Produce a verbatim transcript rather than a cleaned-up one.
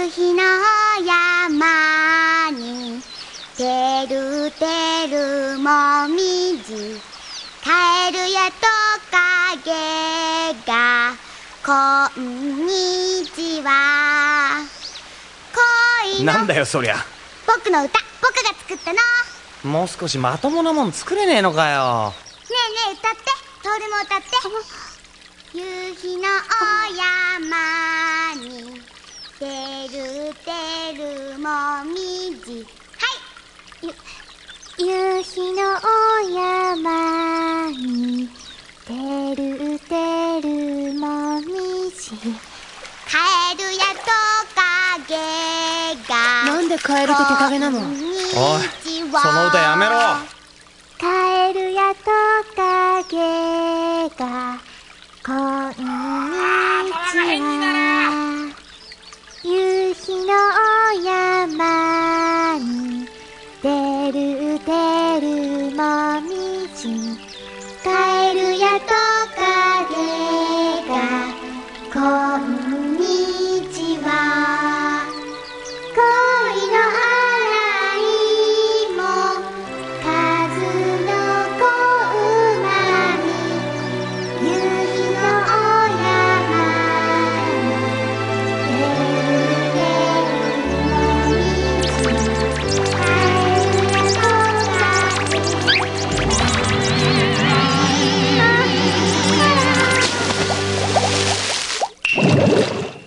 日の山にてるてるもみじ、カエルやトカゲがこんにちは。恋のなんだよそりゃ。 僕の歌、僕が作ったの。 もう少しまともなもん作れねえのかよ。 ねえねえ歌って、トールも歌って。夕日のお山にてるてるもみじ、はい。夕日のお山にてるてるもみじ、カエルやトカゲが。 なんでカエルとトカゲなの？ おい、その歌やめろ。 カエルやトカゲがこんにちは。